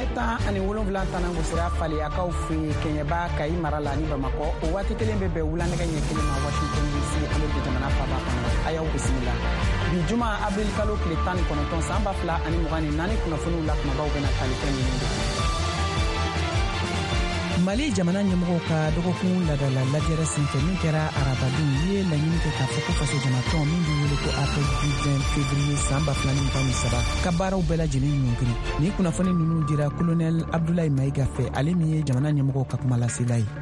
ɲɛtan ani 7 tanango sira faliyakaw fe Keɲɛba Kayi mara la ni Bamakɔ o waati kelen bɛ bɛn wulanɛgɛ ɲɛ kelen ma Washington DC an bɛ bi jamana faaba kɔnɔ a y'aw bisimila bi juma avril kalo tile 19 san 2024 kunnafoniw la kumabaw bɛna tali fɛn minnu de Mali jamana ɲɛmɔgɔw ka dɔgɔkun ladala lajɛrɛ senfɛ min kɛra arabadon ye laɲini kɛ k'a fɔ ko faso jamatɔn min bɛ wele ko appel du 20 février san 2023 ka baaraw bɛɛ lajɛlen ɲɔngiri ni kunnafoni ninnu dira colonel Abdoulaye Maïga fɛ ale min ye jamana ɲɛmɔgɔw ka kumalasela ye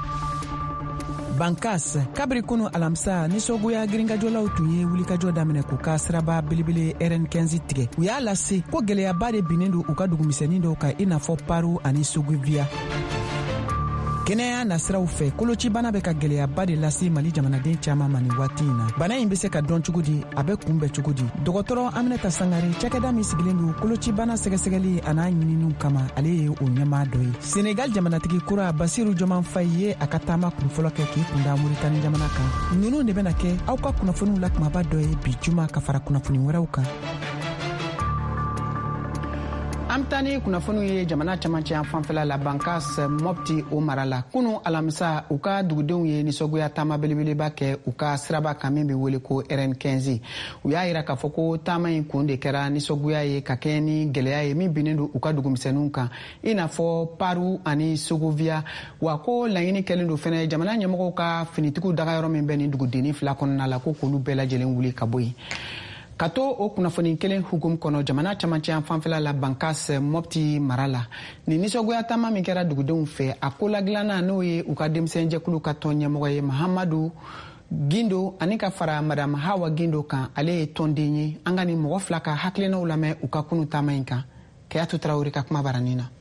Bankas kabiri kunu alamisa nisɔgoya girinkajɔlaw tun ye wulikajɔ daminɛ k'u ka siraba belebele RN15 tigɛ u y'a lase ko gɛlɛyaba de binnen don u ka dugumisɛnnin dɔw kan i n'a fɔ Paru ani Soguvia kɛnɛya nasiraw fɛ kolocibana bɛ ka gɛlɛyaba de lase Mali jamanaden caman ma nin waati in na bana in bɛ se ka dɔn cogo di a bɛ kunbɛn cogo di dɔgɔtɔrɔ Aminata Sangare cakɛda min sigilen don kolocibana sɛgɛsɛgɛli a n'a ɲininiw kama ale ye o ɲɛmaa dɔ ye Senegal jamanatigi kura Basiru Jɔman Fayi ye a ka taama kunfɔlɔ kɛ k'i kunda Moritani jamana kan ninnu de bɛna kɛ aw ka kunnafoniw la kumaba dɔ ye bi juma ka fara kunnafoni wɛrɛw kan Amtani kunnafoniw ye jamana camancɛ yan fanfɛla la Bankas Mopti o mara la kunu alamisa u ka dugudenw ye nisɔgoya taama belebeleba kɛ u ka siraba kan min bɛ wele ko RN15 u y'a yira k'a fɔ ko taama in kun de kɛra nisɔgoya ye ka kɛ ni gɛlɛya ye min binnen don u ka dugumisɛnninw kan i n'a fɔ Paru ani Sogovia wa ko laɲini kɛlen don fɛnɛ jamana ɲɛmɔgɔw ka finitigiw dagayɔrɔ min bɛ nin dugudenni 2 kɔnɔna la ko k'olu bɛɛ lajɛlen wuli ka bɔ yen ka to o kunnafoni kelen hukum kɔnɔ jamana camancɛ yan fanfɛla la Bankas Mopti mara la ni nisɔgoya taama min kɛra dugudenw fɛ a ko ladilanna n'o ye u ka denmisɛnjɛkulu ka tɔn ɲɛmɔgɔ ye Mahamadu Gindo ani ka fara Madame Hawa Gindo kan ale ye tɔnden ye an ka ni mɔgɔ 2 ka hakilinaw lamɛn u ka kunu taama in kan Keyatu Tarawele ka kuma baranin na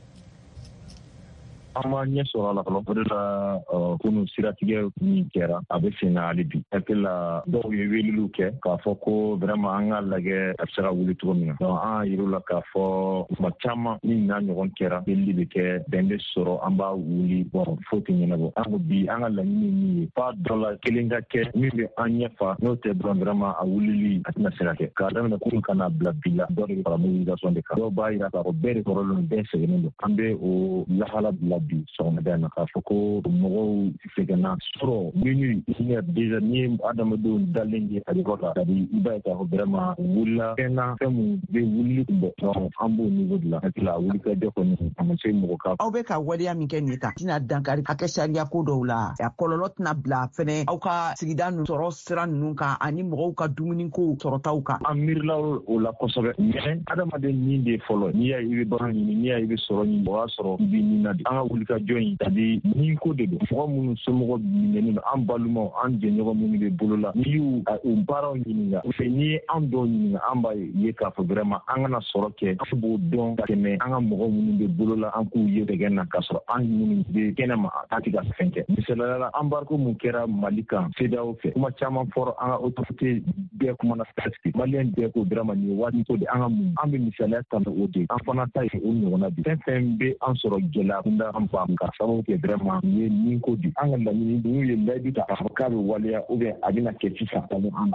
an b'a ɲɛ sɔrɔ a la fɔlɔ o de la kunu siratigɛ min kɛra a bɛ sen na hali bi hakili la dɔw ye weleliw kɛ k'a fɔ ko vraiment an ka lajɛ a bɛ se ka wuli cogo min na donc an y'a yir'u la k'a fɔ tuma caman ni n'a ɲɔgɔn kɛra delili bɛ kɛ bɛn bɛ sɔrɔ an b'a wuli bon fo tɛ ɲɛnabɔ an ko bi an ka laɲini min ye f'a dɔ la kelen ka kɛ min bɛ an ɲɛfa n'o tɛ dɔrɔn vraiment a wulili a tɛna se ka kɛ k'a daminɛ kunu ka n'a bila bi la dɔ de bɛ fara mobilisation de kan dɔw b'a yira k'a fɔ bɛɛ de kɔrɔlen bɛɛ sɛgɛnnen don an bɛ o lahala bila bi sɔgɔmada na k'a fɔ ko mɔgɔw sɛgɛnna sɔrɔ minnu déjà ni adamadenw dalen ye a bɛ ka i b'a ye k'a fɔ vraiment wulila fɛn mun bɛ wulili kun bɔ donc an b'o niveau de la hakili la wulikajɔ kɔni a ma se mɔgɔ ka aw bɛ ka waleya min kɛ nin ta tɛna dankari a kɛ sariya ko dɔw la a kɔlɔlɔ tɛna bila fɛnɛ aw ka sigida ninnu sɔrɔ sira ninnu kan ani mɔgɔw ka dumuni ko sɔrɔtaw kan an miirila o la kosɛbɛ mais adamaden nin de fɔlɔ n'i y'a ye i bɛ baara ɲini n'i y'a ye i bɛ sɔrɔ ɲini o y'a sɔrɔ i bɛ nin na de an ka wulikajɔ in c'est-à-dire ni ko de don mɔgɔ minnu somɔgɔ minɛnen don an balimaw an jɛɲɔgɔn minnu bɛ bolo la n'i y'u u baaraw ɲininka ou n'i ye an dɔw ɲininka an b'a ye k'a fɔ vraiment an kana sɔrɔ kɛ an b'o dɔn ka tɛmɛ an ka mɔgɔ minnu bɛ bolo la an k'u ye dɛgɛ na k'a sɔrɔ an minnu bɛ kɛnɛma an tɛ ka fɛn kɛ misaliyala la embargo mun kɛra Mali kan CEDEAO fɛ kuma caman fɔra an ka autorité bɛɛ kumana presque maliyɛn bɛɛ ko vraiment nin ye waati ko de an ka mun an bɛ misaliya ta o de an fana ta ye o ɲɔgɔnna bi fɛn fɛn bɛ an sɔrɔ gɛlɛya kunda an fa ka sababu kɛ vraiment ni ye nin ko di an ka laɲini n'u ye layidu ta k'a fɔ k'a bɛ waleya ou bien a bɛna kɛ sisan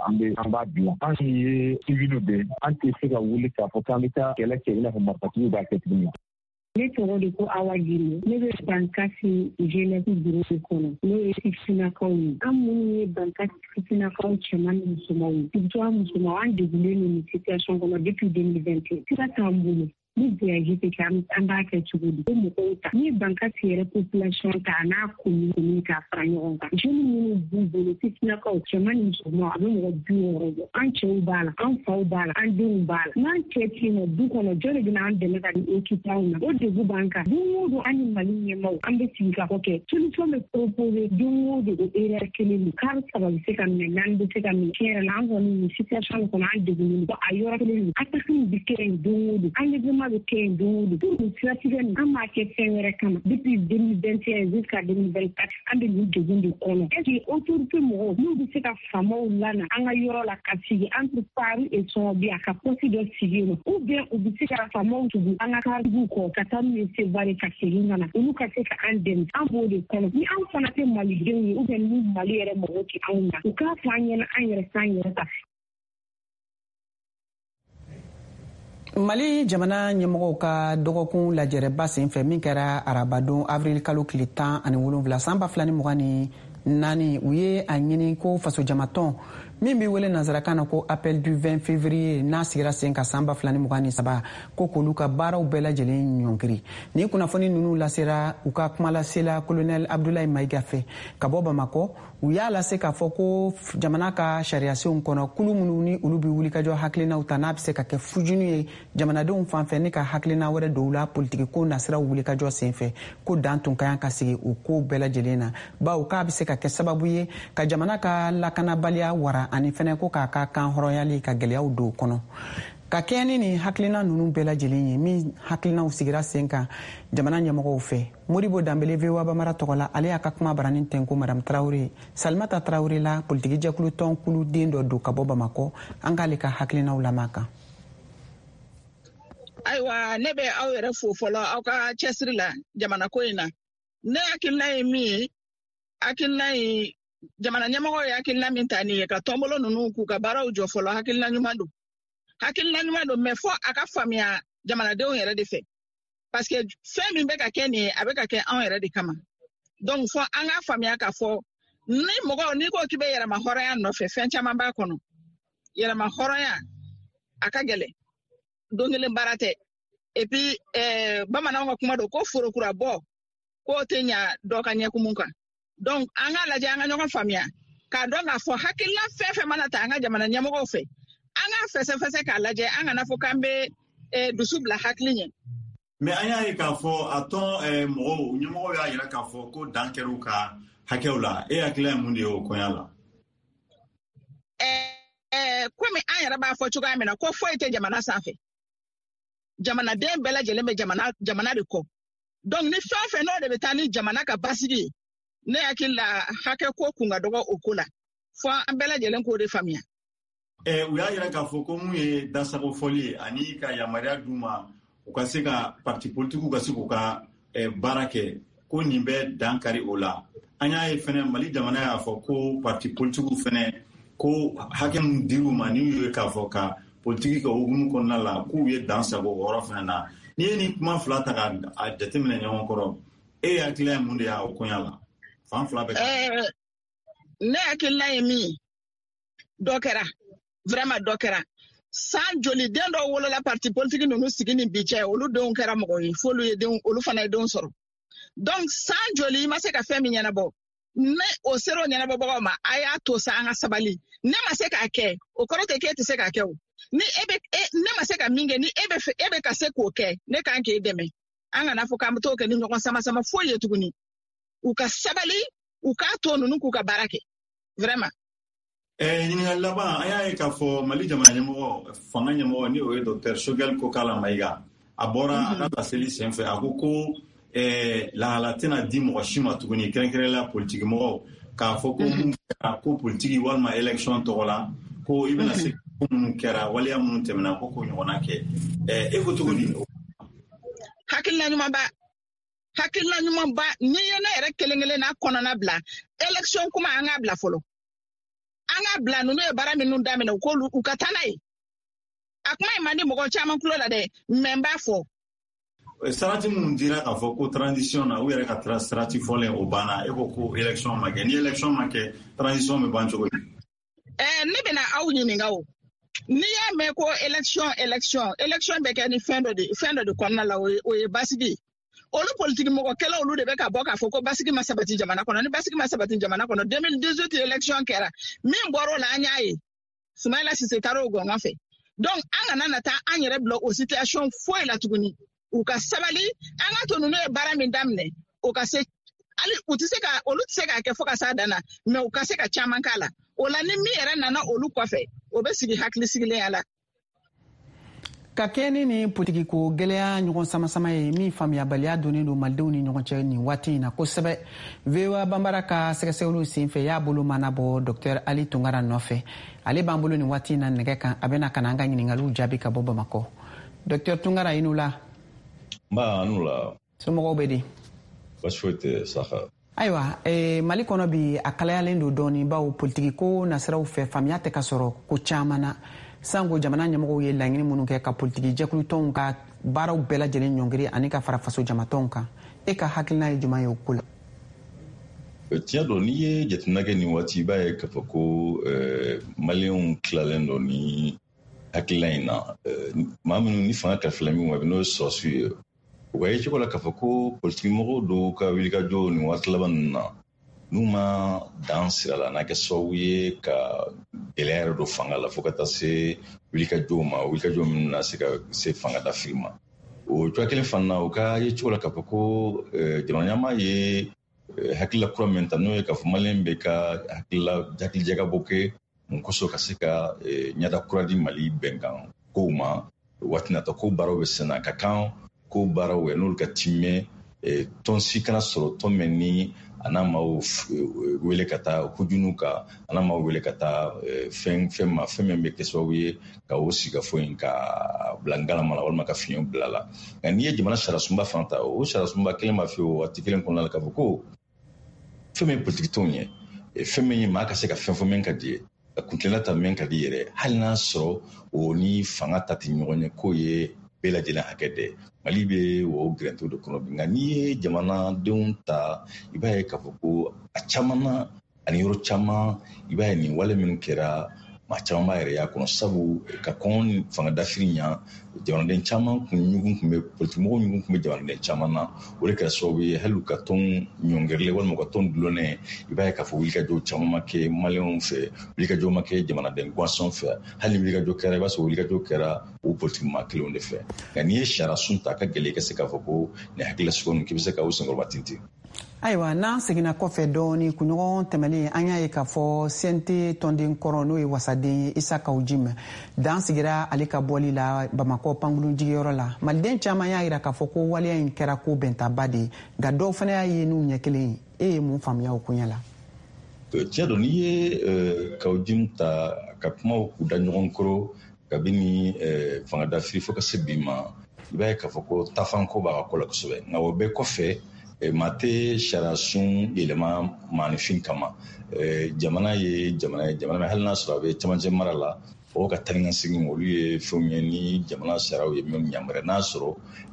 an b'a bila an ye civil bɛ an tɛ se ka wuli k'a fɔ k'an bɛ taa kɛlɛ kɛ i n'a fɔ marifatigiw b'a kɛ tuguni. Ne tɔgɔ de ko Awa Gindo ne bɛ Bankasi jeunesse bureau de kɔnɔ n'o ye sifinnakaw ye an minnu ye Bankasi sifinnakaw cɛman ni musomanw ye surtout an musomanw an degunnen don nin situation kɔnɔ depuis 2021 sira t'an bolo ni voyage tɛ kɛ an b'a kɛ cogo di ko mɔgɔw ta ni Bankasi yɛrɛ population ta n'a commune k'a fara ɲɔgɔn kan jeunes minnu b'u bolo sifinnakaw cɛman ni musomanw a bɛ mɔgɔ 60 bɔ an cɛw b'a la an faw b'a la an denw b'a la n'an cɛ tɛ yen nɔ du kɔnɔ jɔn de bɛna an dɛmɛ ka di équipe anw na o degun b'an kan don o don an ni Mali ɲɛmaaw an bɛ sigi ka fɔ kɛ solution bɛ proposer don o don o erreur kelen don kari saba bɛ se ka minɛ naani bɛ se ka minɛ tiɲɛ yɛrɛ la an kɔni nin situation kɔnɔ an degunnen don a yɔrɔ kelen don attaque bɛ kɛ yen don o don enlèvement bɛ kɛ yen don o don pour nin siratigɛ nin an b'a kɛ fɛn wɛrɛ kama depuis 2021 jusqu'à 2024 an bɛ nin degun de kɔnɔ est-ce que autorité mɔgɔw n'u bɛ se ka faamaw lana an ka yɔrɔ la ka sigi entre Paris et Sɔgɔbiya ka poste dɔ sigi yen nɔ ou bien u bɛ se ka faamaw tugu an ka karibuw kɔ ka taa n'u ye Sevare ka segin ka na olu ka se ka an dɛmɛ an b'o de kɔnɔ ni an fana tɛ malidenw ye ou bien ni Mali yɛrɛ mɔgɔw tɛ anw na u k'a fɔ an ɲɛna an yɛrɛ s'an yɛrɛ ta. Mali jamana ɲɛmɔgɔw ka dɔgɔkun lajɛrɛba sen fɛ min kɛra arabadon avril kalo tile 17 san 2024 u ye a ɲini ko faso jamatɔn min bɛ wele nanzarakan na ko appel du 20 février n'a sigira sen ka san 2023 ko k'olu ka baaraw bɛɛ lajɛlen ɲɔngiri. Ni kunnafoni ninnu lasera u ka kumalasela colonel Abdoulaye Maïga fɛ ka bɔ Bamakɔ, u y'a lase k'a fɔ ko jamana ka sariyasenw kɔnɔ kulu minnu ni olu bɛ wulikajɔ hakilinaw ta n'a bɛ se ka kɛ fujuni ye jamanadenw fan fɛ ni ka hakilina wɛrɛ dɔw la politiki ko nasiraw wulikajɔ sen fɛ ko dan tun ka kan ka sigi o ko bɛɛ lajɛlen na bawo k'a bɛ se ka kɛ sababu ye ka jamana ka lakanabaliya wara ani fɛnɛ ko k'a ka kan hɔrɔnyali ka gɛlɛyaw don kɔnɔ. Ka kɛ ni hakilina ninnu bɛɛ lajɛlen ye min hakilinaw sigira sen kan jamana ɲɛmɔgɔw fɛ. Moribo Danbele VOA Bamara tɔgɔ la ale y'a ka kuma baranin tɛnko Madame Traoré. Salimata Traoré la politiki jɛkulu tɔn kulu den dɔ don ka bɔ Bamakɔ an k'ale ka hakilinaw lamɛn kan. Ayiwa ne bɛ aw yɛrɛ fo fɔlɔ aw ka cɛsiri la jamana ko in na. Ne hakilina ye min ye hakilina ye jamana ɲɛmɔgɔ ye hakilina min ta nin ye ka tɔnbolo ninnu k'u ka baaraw jɔ fɔlɔ hakilina ɲuman don. Hakilina ɲuman don mais fɔ a ka faamuya jamanadenw yɛrɛ de fɛ. Parce que fɛn min bɛ ka kɛ nin ye a bɛ ka kɛ anw yɛrɛ de kama. Donc fɔ an ka faamuya k'a fɔ ni mɔgɔ n'i ko k'i bɛ yɛlɛma hɔrɔnya nɔfɛ fɛn caman b'a kɔnɔ. Yɛlɛma hɔrɔnya a ka gɛlɛn. Don kelen baara tɛ. Et puis bamananw ka kuma don ko forokura bɔ k'o tɛ ɲa dɔ ka ɲɛkumun kan. Donc an ka lajɛ an ka ɲɔgɔn faamuya k'a dɔn k'a fɔ hakilina fɛn fɛn mana ta an ka jamana ɲɛmɔgɔw fɛ an ka fɛsɛfɛsɛ k'a lajɛ an kana fɔ k'an bɛ dusu bila hakili ɲɛ. Mais an y'a ye k'a fɔ a tɔn mɔgɔw ɲɛmɔgɔw y'a yira k'a fɔ ko dan kɛr'u ka hakɛw la e hakilina ye mun de ye o kɔɲa la? Komi an yɛrɛ b'a fɔ cogoya min na ko foyi tɛ jamana sanfɛ. Jamanaden bɛɛ lajɛlen bɛ jamana de kɔ. Donc ni fɛn o fɛn n'o de bɛ taa ni jamana ka basigi ye ne hakili la hakɛ ko kun ka dɔgɔ o ko la fɔ an bɛɛ lajɛlen k'o de faamuya. U y'a yira k'a fɔ ko mun ye dasago fɔli ye ani ka yamaruya d'u ma u ka se ka parti politiques ka se k'u ka baara kɛ ko nin bɛ dan kari o la. An y'a ye fɛnɛ Mali jamana y'a fɔ ko parti politiques fɛnɛ ko hakɛ min dir'u ma ni y'u ye k'a fɔ ka politiki ka hukumu kɔnɔna la k'u ye dan sago o yɔrɔ fɛnɛ na. Ni ye ni kuma fila ta ka jateminɛ ɲɔgɔn kɔrɔ e hakilina ye mun de y'a o kɔɲa la? Fan fila bɛ ne hakilina ye min dɔ kɛra vraiment dɔ kɛra san joli den dɔ wolola parti politique ninnu sigi ni bi cɛ olu denw kɛra mɔgɔ ye f'olu ye olu fana ye denw sɔrɔ. Donc san joli i ma se ka fɛn min ɲɛnabɔ ne o sera o ɲɛnabɔbagaw ma a y'a to sa an ka sabali ne ma se k'a kɛ o kɔrɔ tɛ k'e tɛ se k'a kɛ o ni ne ma se ka min kɛ ni e bɛ ka se k'o kɛ ne kan k'e dɛmɛ an kana fɔ k'an bɛ t'o kɛ ni ɲɔgɔn sama foyi ye tuguni u ka sabali u k'a to ninnu k'u ka baara kɛ vraiment. Ɲininkali laban an y'a ye k'a fɔ Mali jamana ɲɛmɔgɔ fanga ɲɛmɔgɔ ni o ye Dr Choguel Kokala Maïga a bɔra a ka laseli sen fɛ a ko lahala tɛna di mɔgɔ si ma tuguni kɛrɛnkɛrɛnla politiki mɔgɔw k'a fɔ ko mun kɛra ko politiki walima élection tɔgɔ la ko i bɛna se ko minnu kɛra waleya minnu tɛmɛna ko k'o ɲɔgɔnna kɛ e ko cogo di? Hakilina ɲumanba ni ye ne yɛrɛ kelen n'a kɔnɔna bila élection kuma an k'a bila fɔlɔ an k'a bila ninnu ye baara minnu daminɛ u ka taa n'a ye a kuma in man di mɔgɔ caman tulo la dɛ mais n b'a fɔ sarati minnu dira k'a fɔ ko transition na u yɛrɛ ka sarati fɔlen o banna e ko élection ma kɛ ni élection ma kɛ transition bɛ ban cogo di? Ne bɛna aw ɲininka o n'i y'a mɛn ko élection bɛ kɛ ni fɛn dɔ de kɔnɔna la o ye basigi olu politiki mɔgɔkɛlaw olu de bɛ ka bɔ k'a fɔ ko basigi ma sabati jamana kɔnɔ ni basigi ma sabati jamana kɔnɔ 2018 élection kɛra min bɔra o la an y'a ye Soumaïla Cissé taara o gɔngɔn fɛ donc an kana na taa an yɛrɛ bila o situation foyi la tuguni u ka sabali an ka to ninnu ye baara min daminɛ o ka se hali olu tɛ se k'a kɛ fo ka s'a dan na mais u ka se ka caman k'a la o la ni min yɛrɛ nana olu kɔfɛ o bɛ sigi hakili sigilen la. Ka kɛ ni politigiko gɛlɛya ɲɔgɔn samasama ye min faamuyabaliya donnen don malidenw ni ɲɔgɔn cɛ nin waati in na kosɛbɛ VOA Bambara ka sɛgɛsɛgɛliw sen fɛ y'a bolo mana bɔ Dr Ali Tunkara nɔfɛ ale b'an bolo nin waati in na nɛgɛ kan a bɛna ka na an ka ɲininkaliw jaabi ka bɔ Bamakɔ. Dr Tunkara i n'u la. Nba n'u la. Somɔgɔw bɛ di? Baasi foyi tɛ Saka. Ayiwa Mali kɔnɔ bi a kalayalen don dɔɔni bawo politigiko nasiraw fɛ faamuya tɛ ka sɔrɔ ko caman na sango jamana ɲɛmɔgɔw ye laɲini minnu kɛ ka politiki jɛkulutɔnw ka baaraw bɛɛ lajɛlen ɲɔngiri ani ka fara faso jamatɔnw kan e ka hakilina ye juman ye o ko la? Tiɲɛ don n'i ye jateminɛ kɛ nin waati i b'a ye k'a fɔ ko maliyɛnw tilalen don ni hakilina in na maa minnu ni fanga kalifala min ma n'o ye sɔrɔsiw ye o ka ye cogo la k'a fɔ ko politiki mɔgɔw dɔw ka wulikajɔ nin waati laban ninnu na n'u ma dan sira la n'a kɛ sababu ye ka gɛlɛya yɛrɛ don fanga la fo ka taa se wulikajɔw ma wulikajɔ min na se ka se fanga dafiri ma o cogoya kelen fana na o ka ye cogo la k'a fɔ ko jamana ɲɛmaa ye hakilila kura min ta n'o ye k'a fɔ maliyɛn bɛ ka hakilijagabɔ kɛ mun kosɔn ka se ka ɲɛda kura di mali bɛnkan kow ma waati nata ko baaraw bɛ senna ka kan ko baaraw n'olu ka timɛ tɔn si kana sɔrɔ tɔn min ni a n'a ma wele ka taa kojugu kan a n'a ma wele ka taa fɛn min bɛ kɛ sababu ye ka o sigafo in ka bila ngalama la walima ka fiɲɛ bila la nka n'i ye jamana sariyasunba fana ta o sariyasunba kelen b'a fɔ o waati kelen kɔnɔna la k'a fɔ ko fɛn min ye politiki tɔnw ye fɛn min ye maa ka se ka fɛn fɔ min ka di ye ka kuntilenna ta min ka di yɛrɛ hali n'a sɔrɔ o ni fanga ta tɛ ɲɔgɔn ye k'o ye bɛɛ lajɛlen hakɛ dɛ mali bɛ o gɛrɛntɛw de kɔnɔ bi nka n'i ye jamanadenw ta i b'a ye k'a fɔ ko a caman na ani yɔrɔ caman i b'a ye nin wale minnu kɛra maa caman b'a yɛrɛ y'a kɔnɔ sabu ka kɔn ni fanga dafiri ɲa jamanaden caman ɲugun tun bɛ politikimɔgɔw ɲugun tun bɛ jamanaden caman na o de kɛra sababu ye hali u ka tɔn ɲɔngɛrɛlen walima u ka tɔn dulonnɛ i b'a ye k'a fɔ wulikajɔ caman ma kɛ maliyɛnw fɛ wulikajɔ ma kɛ jamanaden gansanw fɛ hali wulikajɔ kɛra i b'a sɔrɔ wulikajɔ kɛra o politikima kelenw de fɛ nka n'i ye sariyasun ta a ka gɛlɛn i ka se k'a fɔ ko nin hakililasugu ninnu k'i bɛ se ka o senkɔrɔba tintin. Ayiwa n'an seginna kɔfɛ dɔɔni kunɲɔgɔn tɛmɛnen an y'a ye k'a fɔ CNT tɔnden kɔrɔ n'o ye wasaden ye Isa Kawujim dan sigira ale ka bɔli la Bamakɔ pankulu jigiyɔrɔ la maliden caman y'a jira k'a fɔ ko waleya in kɛra ko bɛntaba de ye nka dɔw fana y'a ye n'u ɲɛ kelen e ye mun faamuya o koɲɛ la? Tiɲɛ don n'i ye Kawujim ta ka kumaw k'u da ɲɔgɔn kɔrɔ kabini fanga dafiri fo ka se bi ma i b'a ye k'a fɔ ko tafanko b'a ka ko la kosɛbɛ nka o bɛɛ kɔfɛ maa tɛ sariyasun yɛlɛma maanifin kama jamana ye jamana hali n'a sɔrɔ a bɛ cɛmancɛ mara la o ka taa ni ka segin olu ye fɛnw ye ni jamana sariyaw ye min yamaruya n'a sɔrɔ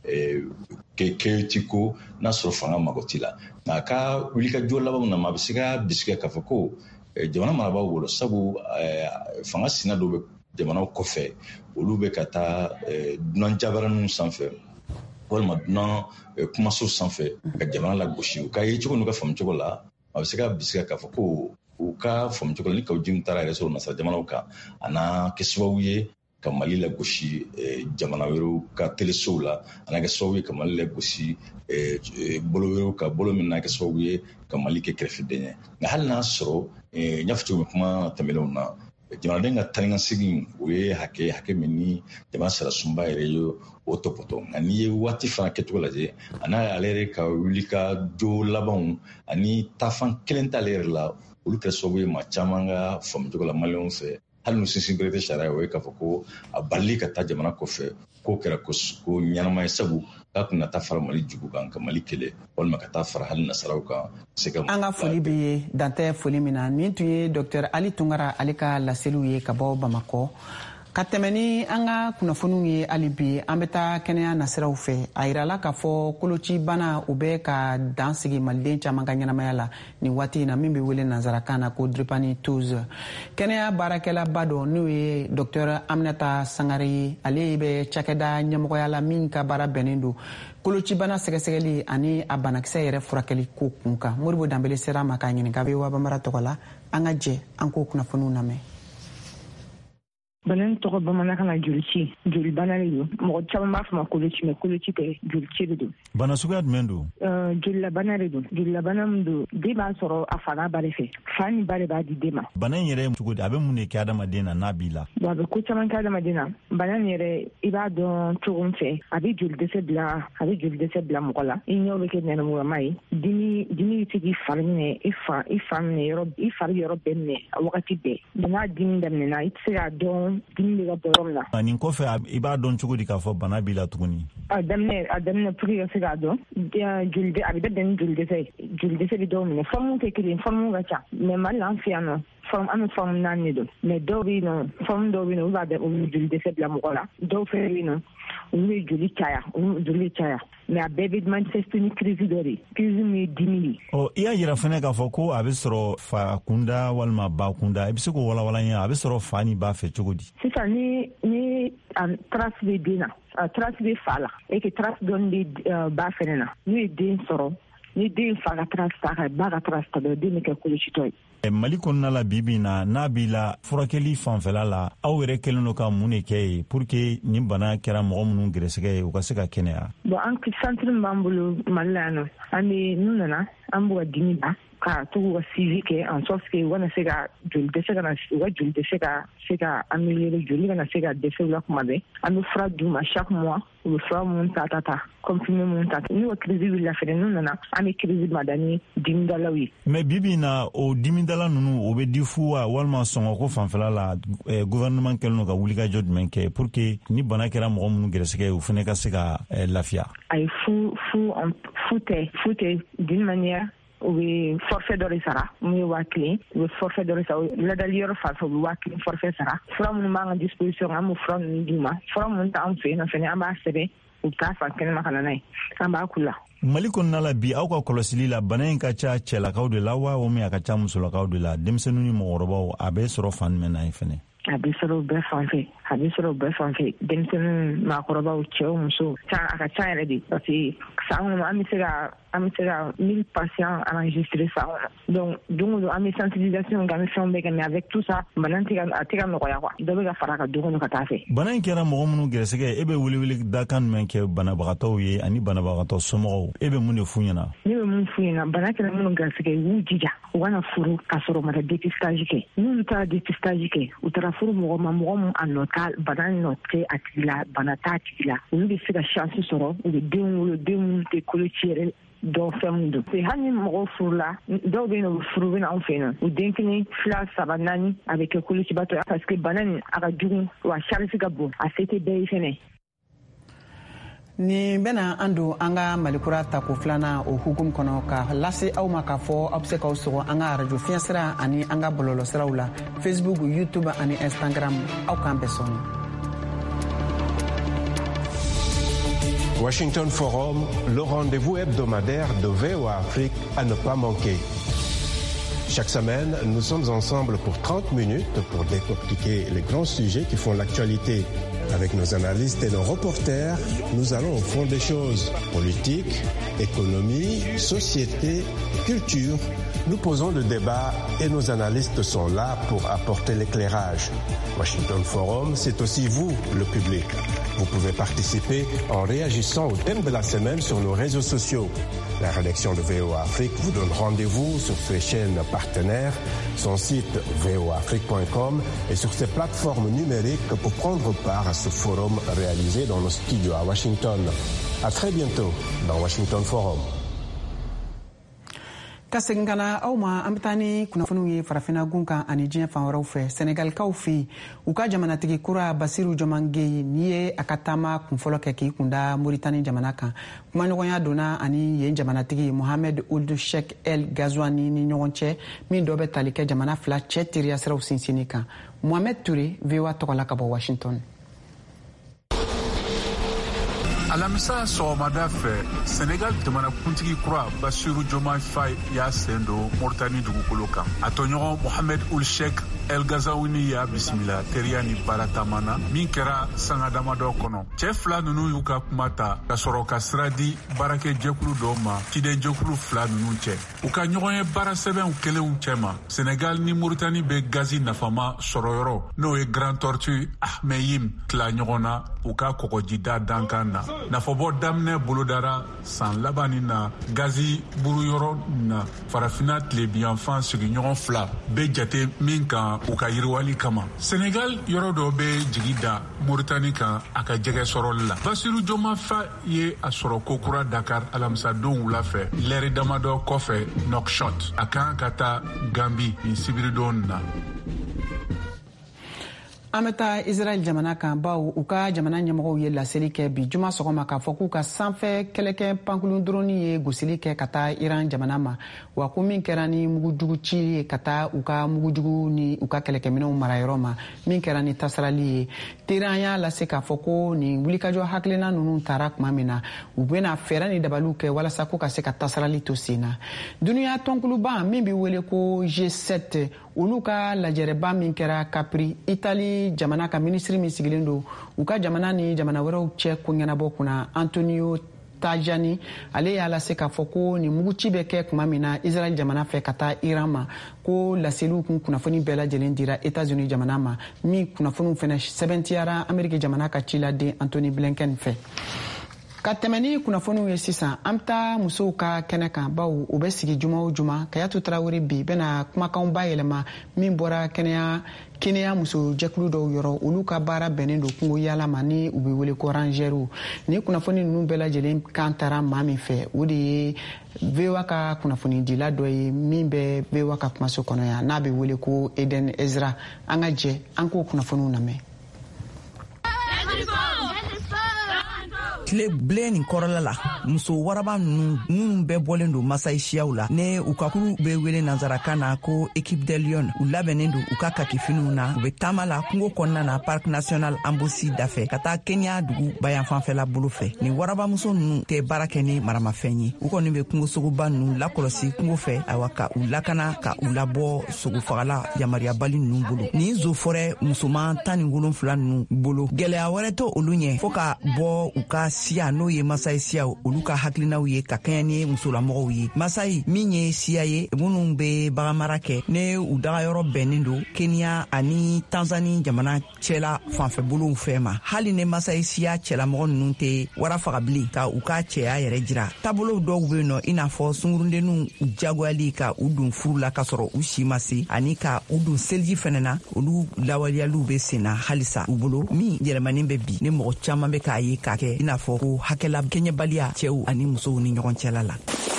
kɛ ti ko n'a sɔrɔ fanga mago t'i la nka a ka wulikajɔ labanw na ma a bɛ se ka bisigi k'a fɔ ko jamana marabaaw bolo sabu fanga sina dɔw bɛ jamanaw kɔfɛ olu bɛ ka taa dunan jabaraninw sanfɛ walima dunan kumaso sanfɛ ka jamana la gosi u ka ye cogo n'u ka faamu cogo la a bɛ se ka bisigi k'a fɔ ko u ka faamu cogo la ni Kawujim taara yɛrɛ sɔrɔ nasara jamanaw kan a n'a kɛ sababu ye ka Mali la gosi jamana wɛrɛw ka telesow la a n'a kɛ sababu ye ka Mali la gosi bolo wɛrɛw ka bolo min n'a kɛ sababu ye ka Mali kɛ kɛrɛfɛden ye nka hali n'a sɔrɔ n y'a fɔ cogo min kuma tɛmɛnenw na jamanaden ka taa ni ka segin o ye hakɛ min ni jamana sariyasunba yɛrɛ ye o tɔpɔtɔ nka n'i ye waati fana kɛcogo lajɛ a n'a ale yɛrɛ ka wulikajɔ labanw ani taafan kelen t'ale yɛrɛ la olu kɛra sababu ye maa caman ka faamu cogo la maliyɛnw fɛ hali n'u sinsin bere tɛ sariya o ye k'a fɔ ko a balili ka taa jamana kɔfɛ k'o kɛra ko ɲɛnama ye sabu k'a kun na taa fara Mali jugu kan ka Mali kɛlɛ walima ka taa fara hali nasaraw kan se ka an ka foli bɛ ye dantɛ foli min na nin tun ye Dr Ali Tunkara ale ka laseliw ye ka bɔ Bamakɔ ka tɛmɛ ni an ka kunnafoniw ye hali bi an bɛ taa kɛnɛya nasiraw fɛ a yirala k'a fɔ kolocibana u bɛ ka dan sigi maliden caman ka ɲɛnamaya la nin waati in na min bɛ wele nanzarakan na ko drepanocytose kɛnɛya baarakɛlaba dɔ n'o ye Dr Aminata Sangare ye ale bɛ cakɛda ɲɛmɔgɔya la min ka baara bɛnnen don kolocibana sɛgɛsɛgɛli ani a banakisɛ yɛrɛ furakɛli ko kun kan Moribo Danbele sera a ma k'a ɲininka a bɛ Wabamara tɔgɔ la an ka jɛ an k'o kunnafoniw lamɛn. Bana tɔgɔ bamanankan na jolici joli bana de don mɔgɔ caman b'a fɔ ma koloci mais koloci tɛ jolici de don. Bana suguya jumɛn don? Jolilabana de don jolilabana min don den b'a sɔrɔ a fa n'a ba de fɛ fa ni ba de b'a di den ma. Bana in yɛrɛ cogo di a bɛ mun de kɛ adamaden na n'a b'i la? Bon a bɛ ko caman kɛ adamaden na bana in yɛrɛ i b'a dɔn cogo min fɛ a bɛ joli dɛsɛ bila mɔgɔ la i ɲɛw bɛ kɛ nɛnɛmugulama ye dimi bɛ se k'i fari minɛ i fari yɔrɔ bɛɛ minɛ a wagati bɛɛ n'a dimi daminɛna i tɛ se k'a dɔn dimi bɛ ka bɔ yɔrɔ min na. Nin kɔfɛ i b'a dɔn cogo di k'a fɔ bana b'i la tuguni? A daminɛ pour que ka se k'a dɔn a bɛ daminɛ ni joli dɛsɛ bɛ dɔw minɛ forme tɛ kelen forme ka ca mais Mali la an fɛ yan nɔ forme naani don mais dɔw bɛ yen nɔ forme dɔw bɛ yen nɔ olu b'a bɛn olu joli dɛsɛ bila mɔgɔ la dɔw fɛnɛ bɛ yen nɔ olu bɛ joli caya mais a bɛɛ bɛ manifeste ni crise dɔ de crise min ye dimi ye. I y'a yira fɛnɛ k'a fɔ ko a bɛ sɔrɔ fa kunda walima ba kunda i bɛ se k'o walawala n ye a bɛ sɔrɔ fa ni ba fɛ cogo di. sisan ni trace bɛ den na trace bɛ fa la et que trace dɔɔni bɛ ba fɛnɛ na n'u ye den sɔrɔ ni den fa ka trace ta ka ba ka trace ta dɔrɔn den bɛ kɛ kolocitɔ ye. Mali kɔnɔna la bi na n'a b'i la furakɛli fanfɛla la aw yɛrɛ kɛlen don ka mun de kɛ ye pour que nin bana kɛra mɔgɔ minnu gɛrɛsɛgɛ ye u ka se ka kɛnɛya. Bon an centre min b'an bolo Mali la yan nɔ an bɛ n'u nana an b'u ka dimi ban ka to k'u ka suivi kɛ en sorte que u kana se ka joli dɛsɛ kana u ka joli dɛsɛ ka se ka améliorer joli kana se ka dɛsɛ u la kuma bɛɛ an bɛ fura d'u ma chaque mois u bɛ fura minnu ta comprimé minnu ta n'u ka crise wulila fɛnɛ n'u nana an bɛ crise mada ni dimidalaw ye. mais bi na o dimidala ninnu o bɛ di fu wa walima sɔngɔko fanfɛla la gouvernement kɛlen don ka wulikajɔ jumɛn kɛ pour que ni bana kɛra mɔgɔ minnu gɛrɛsɛgɛ ye u fɛnɛ ka se ka lafiya. ayi fu tɛ d'une manière u bɛ forfait dɔ de sara mun ye 1000 u bɛ forfait dɔ de sara ladali yɔrɔ fan fɛ u bɛ 1000 forfait sara fura minnu b'an ka disposition an b'o fura ninnu d'u ma fura minnu t'an fɛ yen nɔ fɛnɛ an b'a sɛbɛn u bɛ taa san kɛnɛma ka na n'a ye an b'a k'u la. Mali kɔnɔna la bi aw ka kɔlɔsili la bana in ka ca cɛlakaw de la wa min a ka ca musolakaw de la denmisɛnninw ni mɔgɔkɔrɔbaw a bɛ sɔrɔ fan jumɛn na ye fɛnɛ. a bɛ sɔrɔ bɛɛ fan fɛ denmisɛnnin maakɔrɔbaw cɛw muso a ka ca yɛrɛ de parce que san kɔnɔ an bɛ se ka 1000 patients enregistrés san kɔnɔ donc don o don an bɛ sensibilisation kɛ an bɛ fɛnw bɛɛ kɛ mais avec tout ça bana tɛ ka nɔgɔya quoi dɔ bɛ ka fara ka don kɔnɔ ka taa fɛ. Bana in kɛra mɔgɔ minnu gɛrɛsɛgɛ e bɛ welewele dakan jumɛn kɛ banabagatɔw ye ani banabagatɔ somɔgɔw e bɛ mun de f'u ɲɛna. Ne bɛ mun f'u ɲɛna bana kɛra minnu gɛrɛsɛgɛ u y'u jija u kana furu ka sɔrɔ u ma dépistage kɛ n'u taara dépistage kɛ u taara furu mɔgɔ ma mɔgɔ min a nɔ t'a bana nɔ tɛ a tigi la bana t'a tigi la olu bɛ se ka chance sɔrɔ u bɛ den wolo den minnu tɛ koloci yɛrɛ dɔw fɛn min don hali ni mɔgɔw furula dɔw bɛ yen nɔ furu bɛ na anw fɛ yen nɔ u den kelen 2 3 4 a bɛ kɛ kolocibatɔ parce que bana nin a ka jugu wa charge ka bon a se tɛ bɛɛ ye fɛnɛ. Ni bɛna an don an ka malikura tako filanan o hukumu kɔnɔ ka lase aw ma k'a fɔ aw bɛ se k'aw sɔgɔ an ka radio fiɲɛ sira ani an ka bɔlɔlɔ siraw la Facebook, YouTube ani Instagram aw k'an bɛɛ sɔn. Washington Forum, le rendez-vous hebdomadaire de VOA Afrique à ne pas manquer. Chaque semaine, nous sommes ensemble pour 30 minutes pour décortiquer les grands sujets qui font l'actualité. Avec nos analystes et nos reporters, nous allons au fond des choses. Politique, économie, société, culture. Nous posons le débat et nos analystes sont là pour apporter l'éclairage. Washington Forum, c'est aussi vous, le public. Vous pouvez participer en réagissant au thème de la semaine sur nos réseaux sociaux. La rédaction de VOA Afrique vous donne rendez-vous sur ses chaînes partenaires, son site voaafrique.com et sur ses plateformes numériques pour prendre part à ce forum réalisé dans nos studios à Washington. À très bientôt dans Washington Forum. Ka segin ka na aw ma an bɛ taa ni kunnafoniw ye farafina gun kan ani diɲɛ fan wɛrɛw fɛ Senegalikaw fɛ u ka jamanatigi kura Basiru Jɔman Geyi n'i ye a ka taama kunfɔlɔ kɛ k'i kunda Moritani jamana kan kumaɲɔgɔnya donna ani yen jamanatigi Mohamed Ould Cheikh El Ghazouani ni ɲɔgɔn cɛ min dɔ bɛ tali kɛ jamana fila cɛ teriya siraw sinsinni kan. Mohamed Touré, VOA tɔgɔla ka bɔ Washington. Alamisa sɔgɔmada fɛ Senegal jamanakuntigi kura Basiru Jɔman Faye y'a sen don Moritani dugukolo kan. A tɔɲɔgɔn Mohamed Ould Cheikh El Ghazouani y'a bisimila teriya ni baara taama na min kɛra sanga damadɔ kɔnɔ. Cɛ fila ninnu y'u ka kuma ta ka sɔrɔ ka sira di baarakɛ jɛkulu dɔw ma ciden jɛkulu fila ninnu cɛ. U ka ɲɔgɔn ye baara sɛbɛnw kelenw cɛma. Senegal ni Moritani bɛ gazi nafama sɔrɔ yɔrɔ n'o ye Grand Tortue Ahmeyim tila ɲɔgɔn na u ka kɔgɔjida dankan na. Nafɔbɔ daminɛ bolodara san laban na gazi buru yɔrɔ na farafina tilebiyanfan sigiɲɔgɔn fila bɛ jate min kan u ka yiriwali kama. Senegal yɔrɔ dɔ bɛ jigi da Moritani kan a ka jɛgɛ sɔrɔli la. Basiru Jɔman Faye ye a sɔrɔ kokura Dakar alamisadon wula fɛ lɛri damadɔ kɔfɛ Nouakchott. A kan ka taa Gambi ni sibiridon na. An bɛ taa Israel jamana kan baw u ka jamana ɲɛmɔgɔw ye laseli kɛ bi juma sɔgɔma k'a fɔ k'u ka sanfɛ kɛlɛkɛ pankulun drone ye gosili kɛ ka taa Iran jamana ma wa ko min kɛra ni mugujugu ci ye ka taa u ka mugujugu ni u ka kɛlɛkɛminɛw marayɔrɔ ma min kɛra ni tasarali ye. Tehran y'a lase k'a fɔ ko nin wulikajɔ hakilina ninnu taara tuma min na u bɛna fɛɛrɛ ni dabaliw kɛ walasa ko ka se ka tasarali to sen na. Duniya tɔnkuluba min bɛ wele ko G7 olu ka lajɛrɛba min kɛra Capri Italie jamana ka ministre min sigilen don u ka jamana ni jamana wɛrɛw cɛ ko ɲɛnabɔ kunna Antonio Tajani ale y'a lase k'a fɔ ko ni muguci bɛ kɛ tuma min na Israel jamana fɛ ka taa Iran ma ko laseliw kun kunnafoni bɛɛ lajɛlen dira États-Unis jamana ma min kunnafoniw fɛnɛ sɛbɛntiyara Amérique jamana ka ciladen Anthony Blinken fɛ. Ka tɛmɛ ni kunnafoniw ye sisan an bɛ taa musow ka kɛnɛ kan baw u bɛ sigi juma o juma Kayatu Tarawele bi bɛna kumakanw bayɛlɛma min bɔra kɛnɛya muso jɛkulu dɔw yɔrɔ olu ka baara bɛnnen don kungo yaala ma ni u bɛ wele ko rangɛriw ni kunnafoni ninnu bɛɛ lajɛlen kan taara maa min fɛ o de ye VOA ka kunnafoni dila dɔ ye min bɛ VOA ka kumaso kɔnɔ yan n'a bɛ wele ko Eden Ezra an ka jɛ an k'o kunnafoniw lamɛn. Tile bilen nin kɔrɔla la muso waraba minnu bɛɛ bɔlen don Masayi siyaw la ne u ka kuru bɛ wele nanzarakan na ko Équipe des Lions u labɛnnen don u ka kakifiniw na u bɛ taama la kungo kɔnɔna na Parc National Ambosi dafɛ ka taa Kenya dugu bayan fanfɛla bolo fɛ ni warabamuso ninnu tɛ baara kɛ ni maramafɛn ye u kɔni bɛ kungosogoba ninnu lakɔlɔsi kungo fɛ awa ka u lakana ka u labɔ sogofagala yamariyabali ninnu bolo ni zofɔrɛ musoman 17 ninnu bolo gɛlɛya wɛrɛ tɛ olu ɲɛ fo ka bɔ u ka siya n'o ye Masayi siyaw olu ka hakilinaw ye ka kɛɲɛ ni musolamɔgɔw ye. Masayi min ye siya ye minnu bɛ baganmara kɛ ne u dagayɔrɔ bɛnnen don Kenya ani Tanzanie jamana cɛla fanfɛbolow fɛ ma hali ne Masayi siya cɛlamɔgɔ ninnu tɛ wara faga bilen ka u ka cɛya yɛrɛ jira taabolo dɔw bɛ yen nɔ i n'a fɔ sungurundenninw jagoyali ka u don furu la ka sɔrɔ u si ma se ani ka u don seliji fɛnɛ na olu lawaleyaliw bɛ sen na halisa u bolo min yɛlɛmanin bɛ bi ne mɔgɔ caman bɛ k'a ye k'a kɛ i n'a fɔ ko hakɛla kɛɲɛbaliya cɛw ani musow ni ɲɔgɔn cɛla la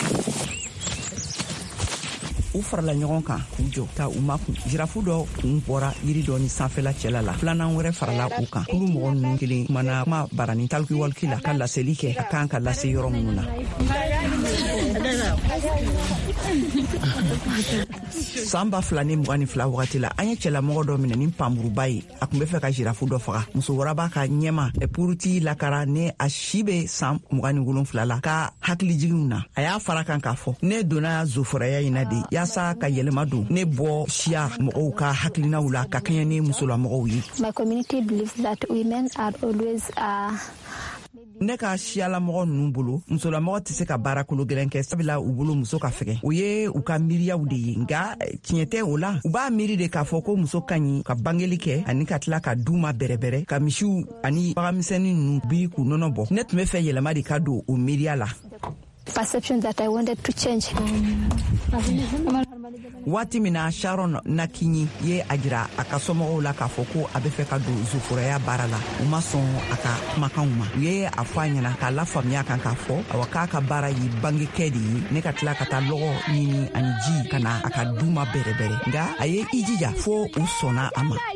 u farala ɲɔgɔn kan k'u jɔ ka u makun jirafu dɔ kun bɔra yiri dɔ ni sanfɛla cɛla la filanan wɛrɛ farala u kan kulu mɔgɔ ninnu kelen kumana kuma barani talkiwalki la ka laseli kɛ ka kan ka lase yɔrɔ minnu na san 2022 wagati la an ye cɛlamɔgɔ dɔ minɛ ni panburuba ye a kun bɛ fɛ ka jirafu dɔ faga musowaraba ka ɲɛma puruti lakara ne a si bɛ san 27 la ka hakilijiginw na a y'a fara kan k'a fɔ ne donna zofɔrɛya in na de yaasa ka yɛlɛma don ne bɔ siya mɔgɔw ka hakilinaw la ka kɛɲɛ ni musolamɔgɔw ye. My community believes that women are always ne ka siyalamɔgɔ ninnu bolo musolamɔgɔ tɛ se ka baara kolo gɛlɛn kɛ sabula u bolo muso ka fɛgɛn o ye u ka miiriyaw de ye nka tiɲɛ tɛ o la u b'a miiri de k'a fɔ ko muso ka ɲi ka bangeli kɛ ani ka tila ka du ma bɛrɛbɛrɛ ka misiw ani baganmisɛnnin ninnu bi k'u nɔnɔ bɔ ne tun bɛ fɛ yɛlɛma de ka don o miiriya la. Perception that I wanted to change. Waati min na Sharon Nakinyi ye a jira a ka somɔgɔw la k'a fɔ ko a bɛ fɛ ka don zofɔrɛya baara la u ma sɔn a ka kumakanw ma u ye a fɔ a ɲɛna k'a lafaamuya kan k'a fɔ awa k'a ka baara ye bangekɛ de ye ne ka tila ka taa lɔgɔ ɲini ani ji ka na a ka du ma bɛrɛbɛrɛ nka a ye i jija fo u sɔnna a ma.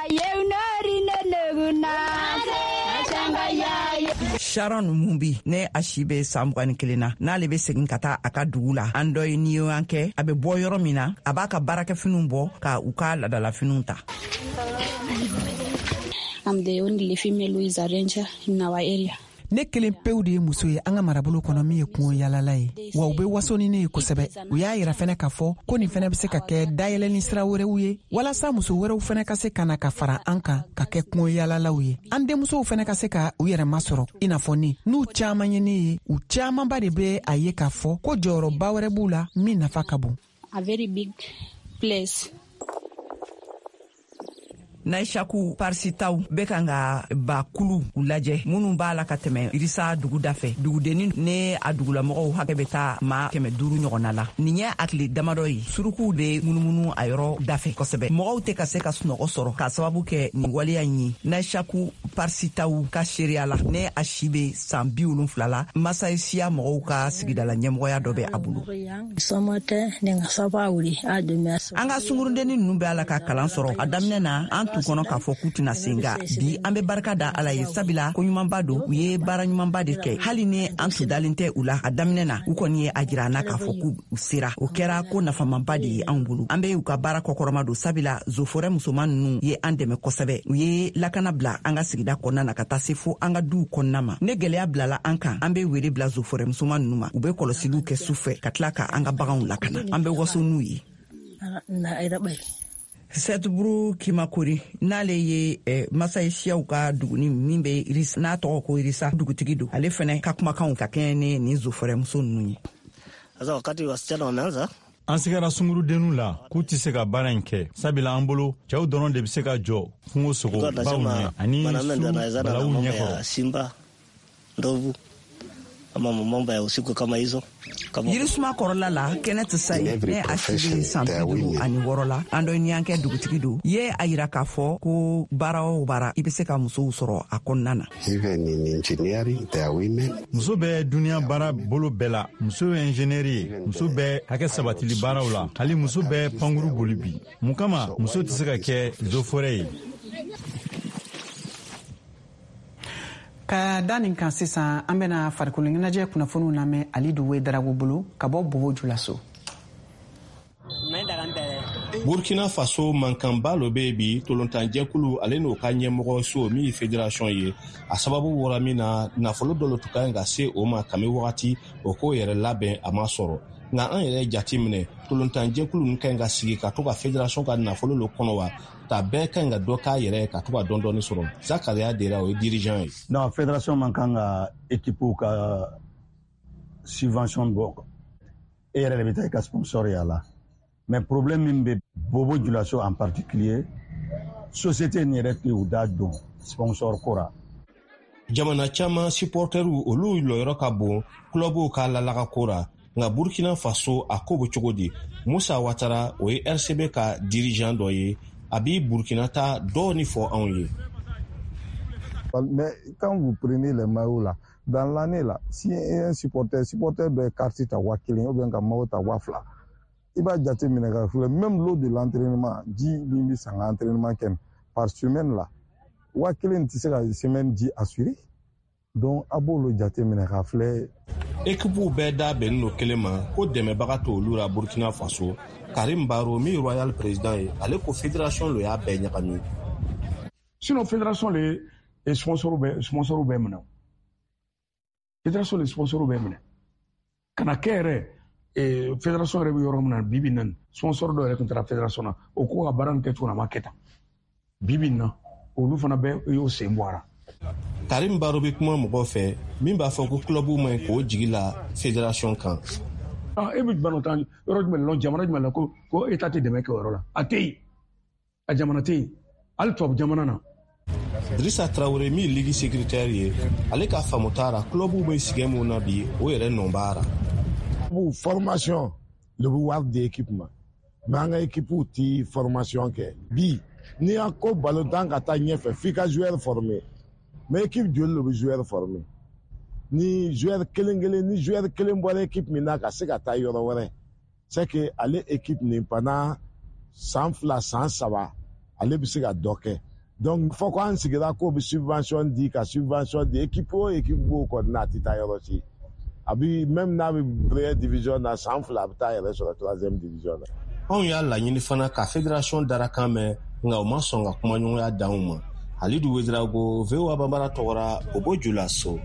Sharon Mumbi ne a si bɛ san 21 na n'ale bɛ segin ka taa a ka dugu la an dɔ ye n'i y'o an kɛ a bɛ bɔ yɔrɔ min na a b'a ka baarakɛfiniw bɔ ka u ka ladalafiniw ta. I'm the only female who is a ranger in our area. Ne kelen pewu de ye muso ye an ka marabolo kɔnɔ min ye kungo yalala ye wa u bɛ waso ni ne ye kosɛbɛ u y'a yira fɛnɛ k'a fɔ ko nin fɛnɛ bɛ se ka kɛ dayɛlɛni sira wɛrɛw ye walasa muso wɛrɛw fɛnɛ ka se ka na ka fara an kan ka kɛ kungo yalalaw ye an denmusow fɛnɛ ka se ka u yɛrɛ masɔrɔ i n'a fɔ ne n'u caman ye ne ye u camanba de bɛ a ye k'a fɔ ko jɔyɔrɔba wɛrɛ b'u la min nafa ka bon. A very big place. Naishaku parsitaw bɛ kan ka ba kulu u lajɛ minnu b'a la ka tɛmɛ irisa dugu dafɛ dugudenni ne a dugulamɔgɔw hakɛ bɛ taa ma 500 ɲɔgɔnna la nin ye hakili damadɔ ye surukuw de munumunu a yɔrɔ dafɛ kosɛbɛ mɔgɔw tɛ ka se ka sunɔgɔ sɔrɔ ka sababu kɛ nin waleya in ye Naishaku parsitaw ka seereya la ne a si bɛ san 70 la Masayi siya mɔgɔw ka sigidala ɲɛmɔgɔya dɔ bɛ a bolo an ka sungurundenni ninnu bɛ ala ka kalan sɔrɔ a daminɛ na an t'u kɔnɔ k'a fɔ k'u tɛna senga bi an bɛ barika da ala ye sabila ko ɲumanba don u ye baara ɲumanba de kɛ hali ni an tun dalen tɛ u la a daminɛ na u kɔni ye a jira an na k'a fɔ k'u sera o kɛra ko nafamanba de ye anw bolo an bɛ u ka baara kɔkɔrɔma don sabila zofɔrɛ musoman ninnu ye an dɛmɛ kosɛbɛ u ye lakana bila an ka sigida kɔnɔna na ka taa se fo an ka duw kɔnɔna ma ne gwɛlɛya bilala an kan an bɛ wele bila zofɔrɛ musoman ninnu ma u bɛ kɔlɔsiliw kɛ sufɛ ka tila ka an ka baganw lakana an bɛ waso n'u ye Sɛtuburu Kimakori n'ale ye Masayi Siyaw ka duguni min bɛ n'a tɔgɔ ko Irisa dugutigi don ale fɛnɛ ka kumakanw ka kɛɲɛ ni nin zofɔrɛmuso ninnu ye. An sigara sungurudenninw la k'u tɛ se ka baara in kɛ sabila an bolo cɛw dɔrɔn de bɛ se ka jɔ kungo sogo baw ɲɛ ani su balawu ɲɛkɔrɔ. Yirisuma kɔrɔla la Kenneth Sayi ne a sigi san 56 la an dɔ ɲɛ kɛ dugutigi don ye a yira k'a fɔ ko baara o baara i bɛ se ka musow sɔrɔ a kɔnɔna na. Muso bɛ duniya baara bolo bɛɛ la muso ye ingénieur ye muso bɛ hakɛ sabatili baaraw la hali muso bɛ pankuru boli bi mun kama muso tɛ se ka kɛ zofɔrɛ ye. Ka da nin kan sisan an bɛna farikolo ɲɛnajɛ kunnafoniw lamɛn Alidu Wedarago bolo ka bɔ Bobo Julaso. Burkina Faso mankanba lo bɛ bi tolontanjɛkulu ale n'o ka ɲɛmɔgɔ so min ye fédération ye a sababu bɔra min na nafolo dɔ tun ka kan ka se o ma kami wagati o k'o yɛrɛ labɛn a ma sɔrɔ nka an yɛrɛ jate minɛ tolontanjɛkulu ninnu kan ka sigi ka to ka fédération ka nafolo lo kɔnɔ wa ta bɛɛ kan ka dɔ k'a yɛrɛ ka to ka dɔɔni sɔrɔ Zakariya Dera o ye dirigeant ye. Non, fédération man kan ka équipe ka subvention bɔ e yɛrɛ de bɛ taa i ka sponsor y'a la mais problème min bɛ Bobo Julaso en particulier société nin yɛrɛ tɛ u da don sponsor ko ra. Jamana caman supporteru olu lɔyɔrɔ ka bon clubw ka lalaga ko ra nka Burkina Faso a ko bɛ cogo di Musa Ouattara o ye RCB ka dirigeant dɔ ye a b'i Burkina ta dɔɔni fɔ anw ye. Mais quand vous prenez les maillots là, dans l'année là, si un supporter de carte ta wa kelen ou bien ka maillot ta wa fila, il va jate minɛ ka filɛ même l'eau de l'entraînement, ji min bi san entraînement kɛ par semaine là, wa kelen tɛ se ka semaine ji assuré. Donc a b'olu jate minɛ ka filɛ. Équipe bɛɛ da bɛnnen don kelen ma ko dɛmɛbaga t'olu la Burkina Faso. Karim Baro mi royal président ye ale ko fédération lo y'a bɛɛ ɲagami. Sinon fédération le sponsor bɛɛ minɛ. Fédération le sponsor bɛɛ minɛ. Kana kɛ yɛrɛ fédération yɛrɛ bɛ yɔrɔ min na bibi na sponsor dɔ yɛrɛ tun taara fédération na o ko ka baara in kɛ cogo na ma kɛ tan. Bibi na olu fana bɛ y'o sen bɔ a la. Karim Baro bɛ kuma mɔgɔw fɛ min b'a fɔ ko clubw ma ɲi k'o jigi la fédération kan. E bɛ jumɛn tan yɔrɔ jumɛn la jamana jumɛn la ko état tɛ dɛmɛ kɛ o yɔrɔ la a tɛ yen a jamana tɛ yen hali tubabu jamana na. Drissa Traoré min ligue sécuritaire ye ale ka faamu taara clubw bɛ sigi mun na bi o yɛrɛ nɔ b'a la. Formation le bɛ wari di équipe ma mais an ka équipe tɛ formation kɛ bi n'i y'a ko balotan ka taa ɲɛfɛ f'i ka joueur former mais équipe joli le bɛ joueur former. Ni joueur kelen bɔra équipe min na ka se ka taa yɔrɔ wɛrɛ c'est que ale équipe nin pendant san 2 san 3 ale bɛ se ka dɔ kɛ donc fɔ ko an sigira ko bɛ subvention di ka subvention di équipe o équipe b'o kɔni na a tɛ taa yɔrɔ si a bi même n'a bɛ première division na san 2 a bɛ taa yɛrɛ sɔrɔ 3e division na. Anw y'a laɲini fana ka fédération darakan mɛn nka u ma sɔn ka kumaɲɔgɔnya d'anw ma Alidu Wedarago VOA Bambara tɔgɔra Bobo Julaso.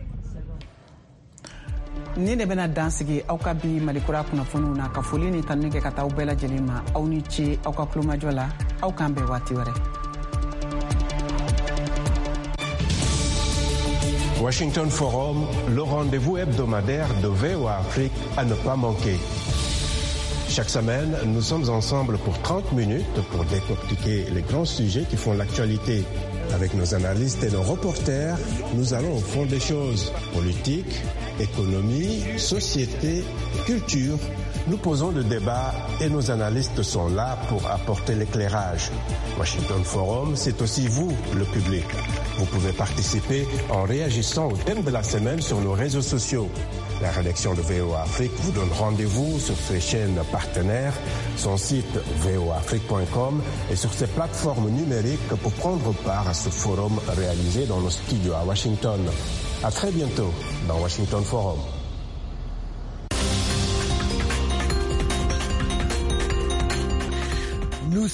Ni de bɛna dan sigi aw ka bi Malikura kunnafoniw na ka foli ni tanu kɛ ka taa aw bɛɛ lajɛlen ma aw ni ce aw ka kulomajɔ la aw k'an bɛn waati wɛrɛ. Washington Forum, le rendez-vous hebdomadaire de VOA Afrique à ne pas manquer. Chaque semaine, nous sommes ensemble pour 30 minutes pour décortiquer les grands sujets qui font l'actualité. Avec nos analystes et nos reporters, nous allons au fond des choses. Politique, économie, société, culture. Nous posons le débat et nos analystes sont là pour apporter l'éclairage. Washington Forum, c'est aussi vous, le public. Vous pouvez participer en réagissant au thème de la semaine sur nos réseaux sociaux. La rédaction de VOA Afrique vous donne rendez-vous sur ses chaînes partenaires, son site voaafrique.com et sur ses plateformes numériques pour prendre part à ce forum réalisé dans nos studios à Washington. À très bientôt dans Washington Forum.